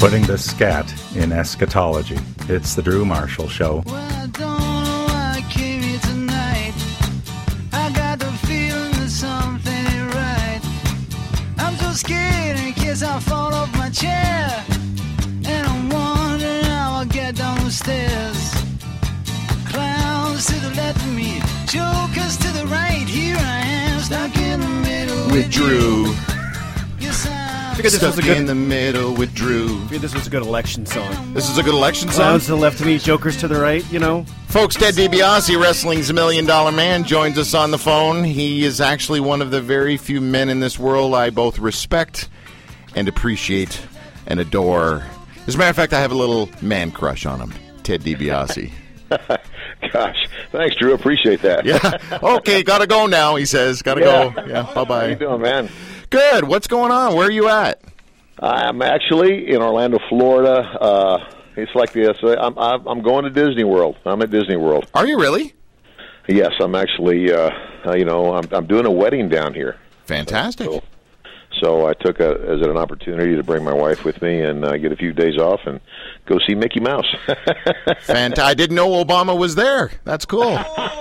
Putting the scat in eschatology. It's the Drew Marshall Show. Well, I don't know why I came here tonight. I got the feeling that something ain't right. I'm so scared in case I fall off my chair. And I'm wondering how I'll get down the stairs. Clowns to the left of me, jokers to the right. Here I am, stuck in the middle with Drew. Yes, I'm Stuck in the middle with Drew. I figured this was a good election song. This is a good election song. Clowns to the left of me, jokers to the right, you know. Folks, Ted DiBiase, Wrestling's $1 Million Man, joins us on the phone. He is actually one of the very few men in this world I both respect and appreciate and adore. As a matter of fact, I have a little man crush on him, Ted DiBiase. Gosh, thanks, Drew. Appreciate that. Yeah. Okay, gotta go now, he says. Gotta go. Yeah, bye-bye. How you doing, man? Good. What's going on? Where are you at? I'm actually in Orlando, Florida. It's like this. I'm going to Disney World. I'm at Disney World. Are you really? Yes, I'm actually. I'm doing a wedding down here. Fantastic. So I took as an opportunity to bring my wife with me and get a few days off and go see Mickey Mouse. I didn't know Obama was there. That's cool.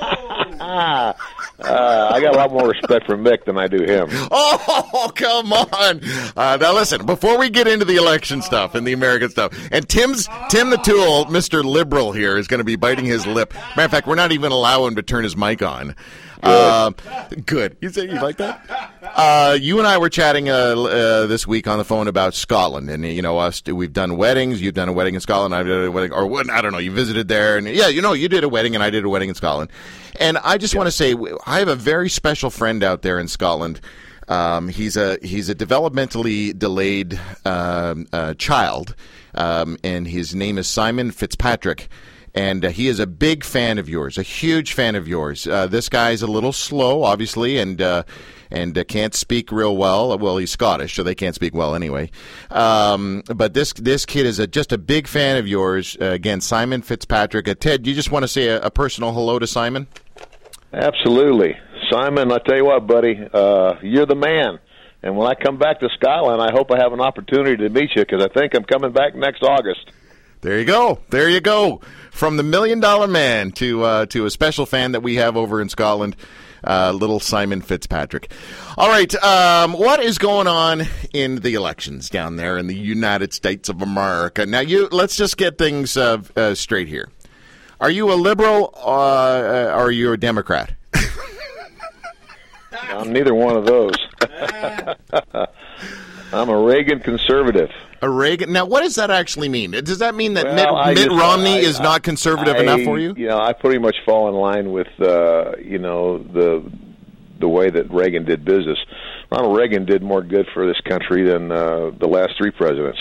I got a lot more respect for Mick than I do him. Oh, come on. Now, listen, before we get into the election stuff and the American stuff, and Tim the Tool, Mr. Liberal here, is going to be biting his lip. Matter of fact, we're not even allowing him to turn his mic on. Good. You like that? You and I were chatting this week on the phone about Scotland, and we've done weddings. You've done a wedding in Scotland. I did a wedding, or what? I don't know. You visited there, and you did a wedding, and I did a wedding in Scotland. And I just want to say, I have a very special friend out there in Scotland. He's a developmentally delayed child, and his name is Simon Fitzpatrick. And he is a big fan of yours, a huge fan of yours. This guy's a little slow, obviously, and can't speak real well. Well, he's Scottish, so they can't speak well anyway. But this kid is just a big fan of yours. Again, Simon Fitzpatrick. Ted, do you just want to say a personal hello to Simon? Absolutely. Simon, I tell you what, buddy, you're the man. And when I come back to Scotland, I hope I have an opportunity to meet you because I think I'm coming back next August. There you go. There you go. From the $1 Million Man to a special fan that we have over in Scotland, little Simon Fitzpatrick. All right. What is going on in the elections down there in the United States of America? Now, let's just get things straight here. Are you a liberal or are you a Democrat? I'm neither one of those. I'm a Reagan conservative. A Reagan. Now, what does that actually mean? Does that mean that Mitt Romney is not conservative enough for you? I pretty much fall in line with the way that Reagan did business. Ronald Reagan did more good for this country than the last three presidents.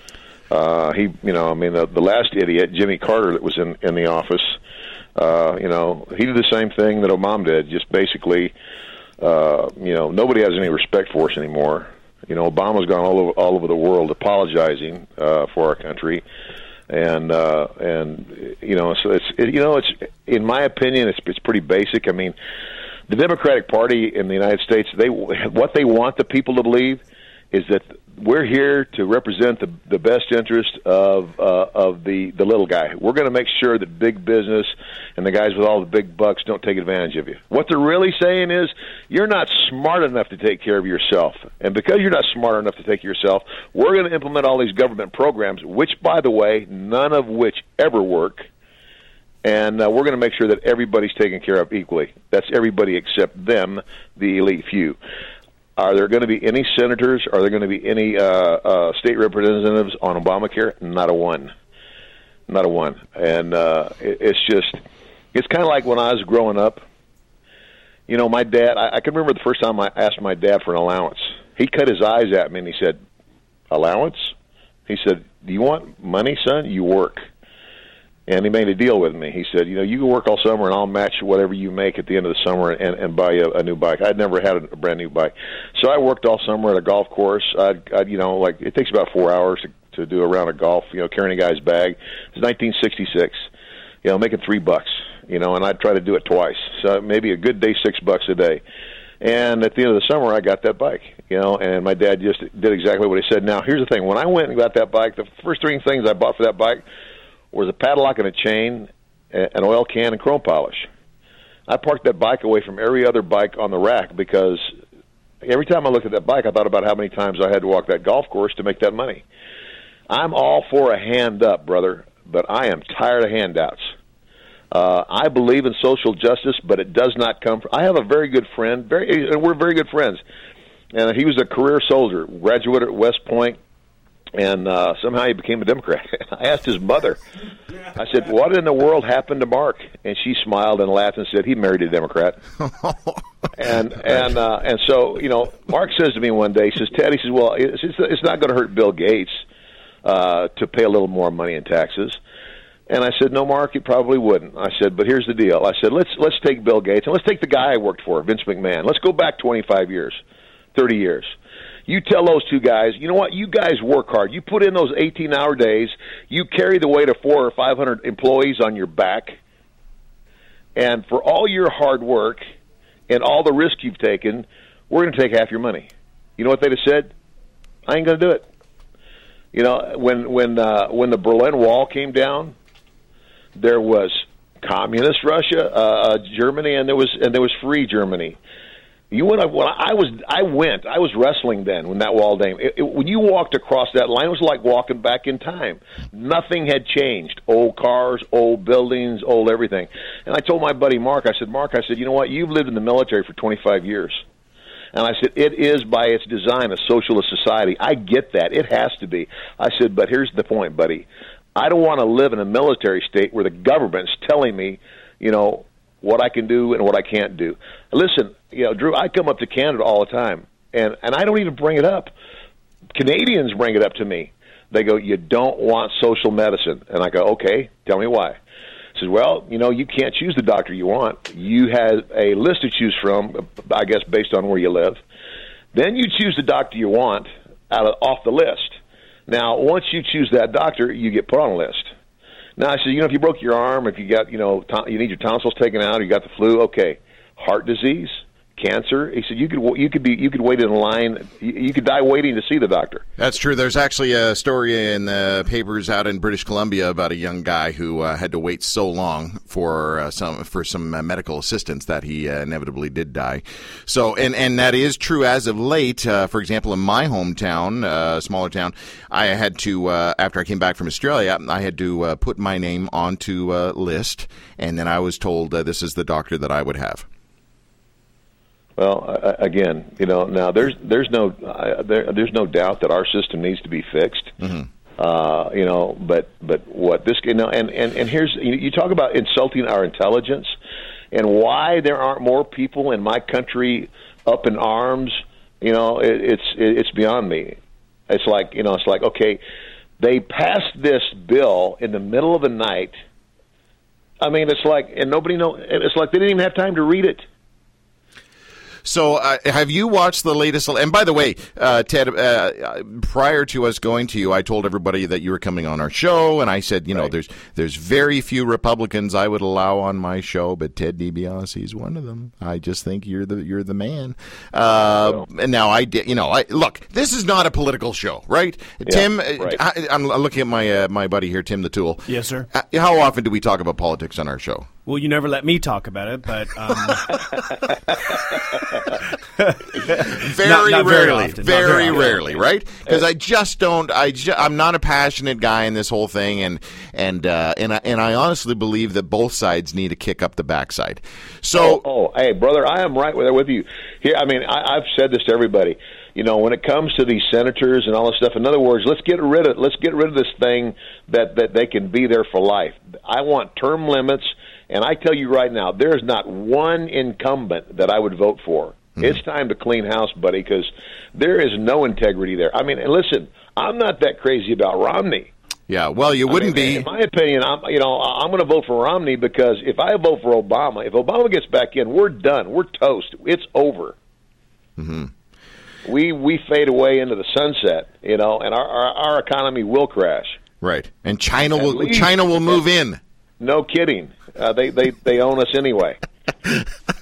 The last idiot, Jimmy Carter, that was in the office, he did the same thing that Obama did. Just basically, nobody has any respect for us anymore. Obama's gone all over the world apologizing for our country, and so it's in my opinion, it's pretty basic. I mean, the Democratic Party in the United States, what they want the people to believe is that we're here to represent the best interest of the little guy. We're going to make sure that big business and the guys with all the big bucks don't take advantage of you. What they're really saying is you're not smart enough to take care of yourself. And because you're not smart enough to take care of yourself, we're going to implement all these government programs, which, by the way, none of which ever work. And we're going to make sure that everybody's taken care of equally. That's everybody except them, the elite few. Are there going to be any senators? Are there going to be any state representatives on Obamacare? Not a one. Not a one. And it's kind of like when I was growing up. My dad, I can remember the first time I asked my dad for an allowance. He cut his eyes at me and he said, "Allowance?" He said, "Do you want money, son? You work." And he made a deal with me. He said, you can work all summer and I'll match whatever you make at the end of the summer and buy you a new bike. I'd never had a brand new bike. So I worked all summer at a golf course. It takes about 4 hours to do a round of golf, carrying a guy's bag. It's 1966, making $3, and I'd try to do it twice. So maybe a good day, $6 a day. And at the end of the summer, I got that bike, and my dad just did exactly what he said. Now, here's the thing. When I went and got that bike, the first three things I bought for that bike was a padlock and a chain, an oil can, and chrome polish. I parked that bike away from every other bike on the rack because every time I looked at that bike, I thought about how many times I had to walk that golf course to make that money. I'm all for a hand up, brother, but I am tired of handouts. I believe in social justice, but it does not come from... I have a very good friend, and we're very good friends, and he was a career soldier, graduated at West Point, and somehow he became a Democrat. I asked his mother, I said, what in the world happened to Mark? And she smiled and laughed and said, he married a Democrat. and so, Mark says to me one day, he says, Ted, he says, well, it's not going to hurt Bill Gates to pay a little more money in taxes. And I said, no, Mark, it probably wouldn't. I said, but here's the deal. I said, let's take Bill Gates, and let's take the guy I worked for, Vince McMahon. Let's go back 25 years, 30 years. You tell those two guys, you know what, you guys work hard. You put in those 18-hour days. You carry the weight of 400 or 500 employees on your back. And for all your hard work and all the risk you've taken, we're going to take half your money. You know what they'd have said? I ain't going to do it. When the Berlin Wall came down, there was communist Russia, Germany, and there was free Germany. I was wrestling then when that wall came. When you walked across that line, it was like walking back in time. Nothing had changed. Old cars, old buildings, old everything. And I told my buddy Mark, I said, you know what? You've lived in the military for 25 years. And I said, it is by its design a socialist society. I get that. It has to be. I said, but here's the point, buddy. I don't want to live in a military state where the government's telling me, what I can do and what I can't do. Listen, Drew, I come up to Canada all the time, and I don't even bring it up. Canadians bring it up to me. They go, you don't want social medicine. And I go, okay, tell me why. He says, well, you can't choose the doctor you want. You have a list to choose from, I guess, based on where you live. Then you choose the doctor you want off the list. Now, once you choose that doctor, you get put on a list. Now, I said, if you broke your arm, if you got, you need your tonsils taken out, or you got the flu, okay. Heart disease, cancer. He said you could wait in line. You could die waiting to see the doctor. That's true. There's actually a story in the papers out in British Columbia about a young guy who had to wait so long for some medical assistance that he inevitably did die. So, and that is true as of late. For example, in my hometown, smaller town, I had to after I came back from Australia, I had to put my name onto a list, and then I was told this is the doctor that I would have. Well, again, now there's no doubt that our system needs to be fixed. Mm-hmm. But what this, and here's, you talk about insulting our intelligence, and why there aren't more people in my country up in arms. It's beyond me. It's like okay, they passed this bill in the middle of the night. I mean, it's like, and nobody knows. It's like they didn't even have time to read it. So have you watched the latest? And by the way, Ted, prior to us going to you, I told everybody that you were coming on our show, and I said, right. there's very few Republicans I would allow on my show, but Ted DiBiase is one of them. I just think you're the man. And now I did, look, this is not a political show, right? Yeah, Tim, right. I'm looking at my buddy here, Tim the Tool. Yes, sir. How often do we talk about politics on our show? Well, you never let me talk about it, but very rarely, right? Because I just don't. I'm not a passionate guy in this whole thing, and I honestly believe that both sides need to kick up the backside. So, hey, brother, I am right there with you. Here, I mean, I've said this to everybody. When it comes to these senators and all this stuff, in other words, let's get rid of this thing that they can be there for life. I want term limits. And I tell you right now, there's not one incumbent that I would vote for. Mm-hmm. It's time to clean house, buddy, because there is no integrity there. I mean, and listen, I'm not that crazy about Romney. Yeah, well, you wouldn't be. In my opinion, I'm going to vote for Romney because if I vote for Obama, if Obama gets back in, we're done. We're toast. It's over. Mm-hmm. We fade away into the sunset, and our economy will crash. Right, and China will move in. No kidding. They own us anyway.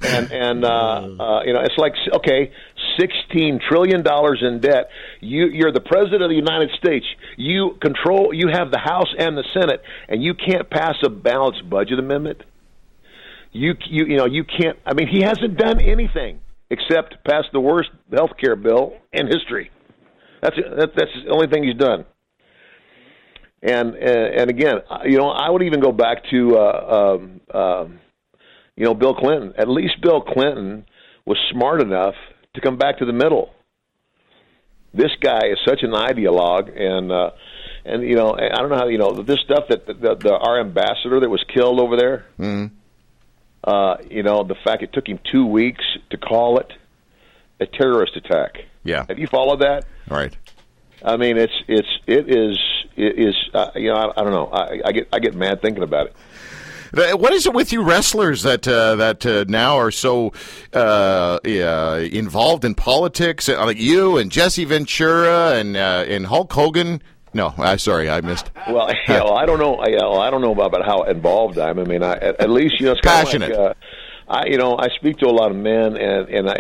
It's like, okay, $16 trillion in debt. You're the president of the United States. You have the House and the Senate, and you can't pass a balanced budget amendment. You can't. I mean, he hasn't done anything except pass the worst health care bill in history. That's the only thing he's done. And again, I would even go back to Bill Clinton. At least Bill Clinton was smart enough to come back to the middle. This guy is such an ideologue, and I don't know how this stuff that our ambassador that was killed over there. Mm-hmm. The fact it took him 2 weeks to call it a terrorist attack. Yeah. Have you followed that? Right. I mean, it is. I don't know. I get mad thinking about it. What is it with you wrestlers that now are so involved in politics? Like you and Jesse Ventura and Hulk Hogan. No, sorry, I missed. Well, I don't know. I don't know about how involved I am. I mean, at least it's passionate. Like, I speak to a lot of men, and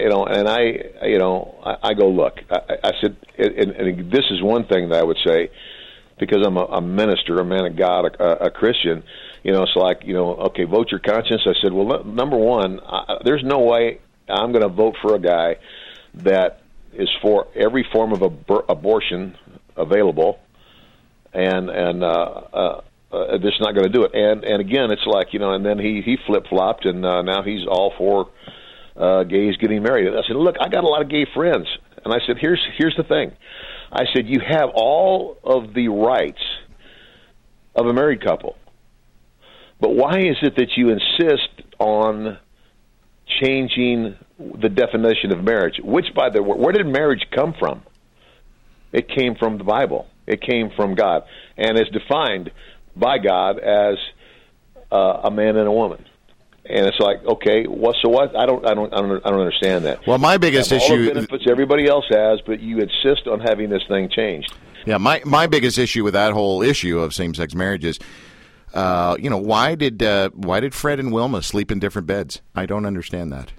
I go, look. I said, and this is one thing that I would say, because I'm a minister, a man of God, a Christian. It's like, okay, vote your conscience. I said, well, number one, there's no way I'm going to vote for a guy that is for every form of abortion available, and just not going to do it. And again, it's like, and then he flip-flopped, and now he's all for gays getting married. And I said, look, I got a lot of gay friends. And I said, here's the thing. I said, you have all of the rights of a married couple. But why is it that you insist on changing the definition of marriage? Which, by the way, where did marriage come from? It came from the Bible. It came from God, and is defined by God as a man and a woman. And it's like, okay, so what? I don't understand that. Well, my biggest issue, all the benefits everybody else has, but you insist on having this thing changed. Yeah, my biggest issue with that whole issue of same-sex marriage is, why did Fred and Wilma sleep in different beds? I don't understand that.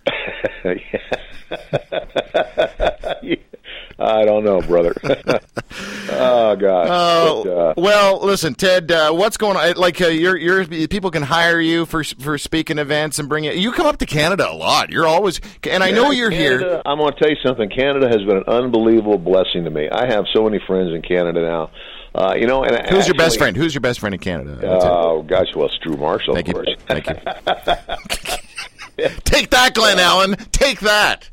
I don't know, brother. Oh God. Well, listen, Ted. What's going on? Like, you're people can hire you for speaking events and bring you. You come up to Canada a lot. You're always, and I know you're Canada, here. I'm going to tell you something. Canada has been an unbelievable blessing to me. I have so many friends in Canada now. Who's your best friend? Who's your best friend in Canada? Oh gosh, well, it's Drew Marshall. Thank of you. course. Thank you. Take that, Glenn Allen. Take that.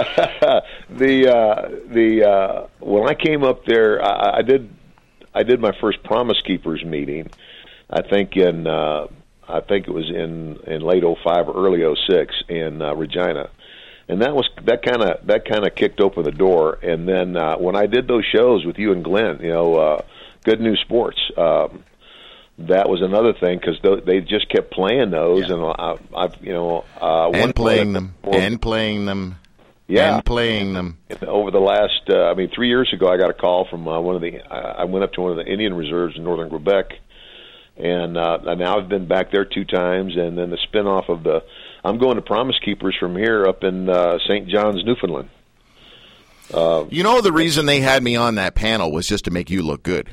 When I came up there, I did my first Promise Keepers meeting. I think it was in late 05 or early 06 in Regina, and that kind of kicked open the door. And then when I did those shows with you and Glenn, Good News Sports. That was another thing because they just kept playing those, yeah. And playing them. Yeah, and playing them. Over the last, 3 years ago, I got a call from I went up to one of the Indian reserves in northern Quebec, and now I've been back there 2 times, and then the spinoff of I'm going to Promise Keepers from here up in St. John's, Newfoundland. The reason they had me on that panel was just to make you look good.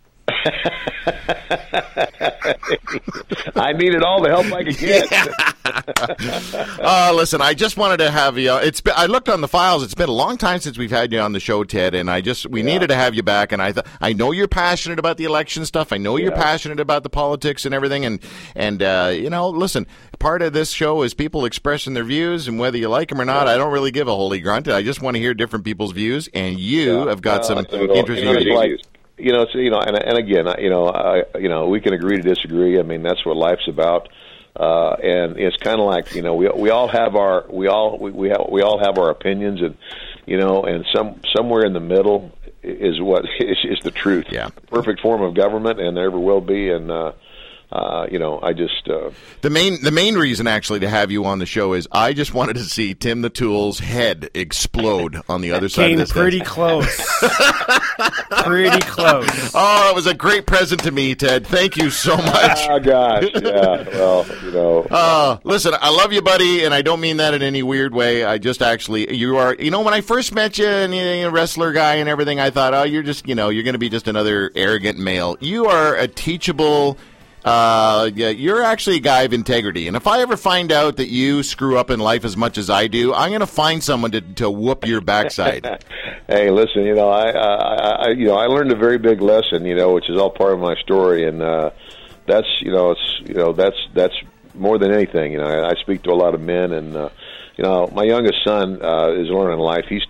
I needed all the help I could get. Listen, I just wanted to have you. I looked on the files. It's been a long time since we've had you on the show, Ted, and we needed to have you back. And I know you're passionate about the election stuff. I know you're passionate about the politics and everything. And listen, part of this show is people expressing their views, and whether you like them or not, I don't really give a holy grunt. I just want to hear different people's views, and you have got some interesting views. And again, we can agree to disagree. I mean, that's what life's about. And it's kind of like, we all have our opinions, and and somewhere in the middle is what is the truth. Yeah. The perfect form of government, and there ever will be. And I just the main reason actually to have you on the show is I just wanted to see Tim the Tool's head explode on the other side of this pretty close. Pretty close. Oh, it was a great present to me, Ted. Thank you so much. Oh gosh, yeah. Well, listen, I love you, buddy, and I don't mean that in any weird way. I just actually, you are, when I first met you and you're a wrestler guy and everything, I thought, oh, you're just, you're going to be just another arrogant male. You are a teachable. You're actually a guy of integrity, and if I ever find out that you screw up in life as much as I do, I'm going to find someone to whoop your backside. Hey, listen, I learned a very big lesson, which is all part of my story, and that's that's more than anything. I speak to a lot of men, and my youngest son is learning life. He's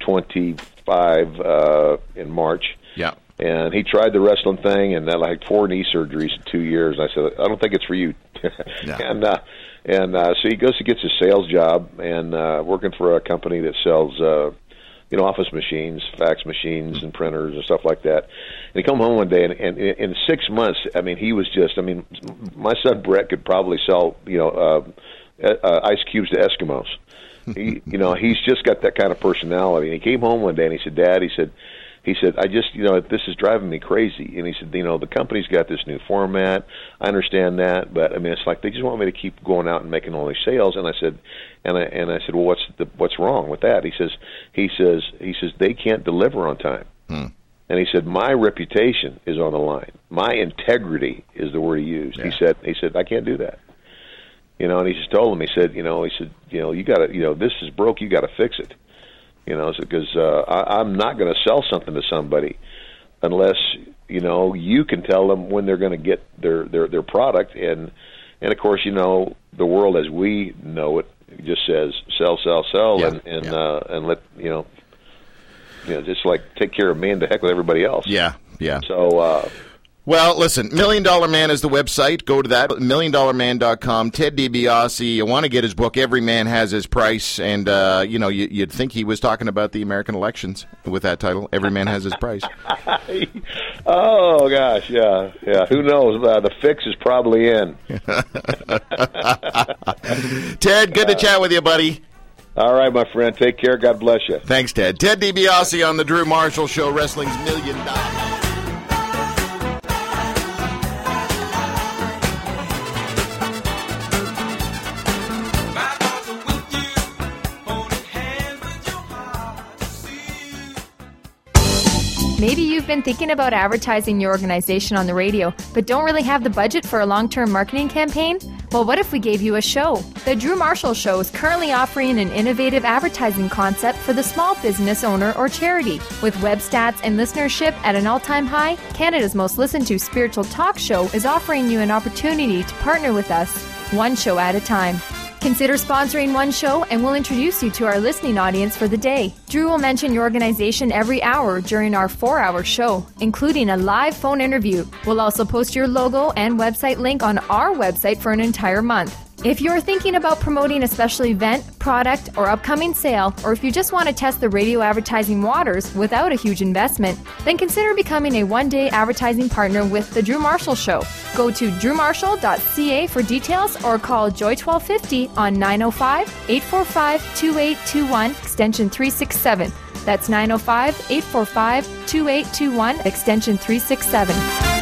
25 in March. Yeah. And he tried the wrestling thing, and had 4 knee surgeries in 2 years. And I said, I don't think it's for you. Yeah. So he goes to gets a sales job and working for a company that sells, office machines, fax machines, and printers and stuff like that. And he come home one day, and in 6 months, he was just. My son Brett could probably sell, ice cubes to Eskimos. He's just got that kind of personality. And he came home one day and he said, Dad, he said, I just, this is driving me crazy. And he said, the company's got this new format. I understand that, but it's like they just want me to keep going out and making all these sales. And I said, well, what's wrong with that? He says they can't deliver on time. And he said, my reputation is on the line. My integrity is the word he used. Yeah. He said, I can't do that. And he just told him, he said, you got to, this is broke. You got to fix it. Because I'm not going to sell something to somebody unless you can tell them when they're going to get their product, and of course the world as we know it just says sell, yeah. and let just like take care of me and the heck with everybody else. Yeah. So. Well, listen, $1 Million Man is the website. Go to that, $1milliondollarman.com. Ted DiBiase, you want to get his book, Every Man Has His Price, and, you'd think he was talking about the American elections with that title, Every Man Has His Price. Oh, gosh, yeah. Who knows? The fix is probably in. Ted, good to chat with you, buddy. All right, my friend. Take care. God bless you. Thanks, Ted. Ted DiBiase on the Drew Marshall Show, Wrestling's $1 Million. Maybe you've been thinking about advertising your organization on the radio, but don't really have the budget for a long-term marketing campaign? Well, what if we gave you a show? The Drew Marshall Show is currently offering an innovative advertising concept for the small business owner or charity. With web stats and listenership at an all-time high, Canada's most listened to spiritual talk show is offering you an opportunity to partner with us, one show at a time. Consider sponsoring one show and we'll introduce you to our listening audience for the day. Drew will mention your organization every hour during our 4-hour show, including a live phone interview. We'll also post your logo and website link on our website for an entire month. If you're thinking about promoting a special event, product, or upcoming sale, or if you just want to test the radio advertising waters without a huge investment, then consider becoming a one-day advertising partner with The Drew Marshall Show. Go to drewmarshall.ca for details or call Joy 1250 on 905-845-2821, extension 367. That's 905-845-2821, extension 367.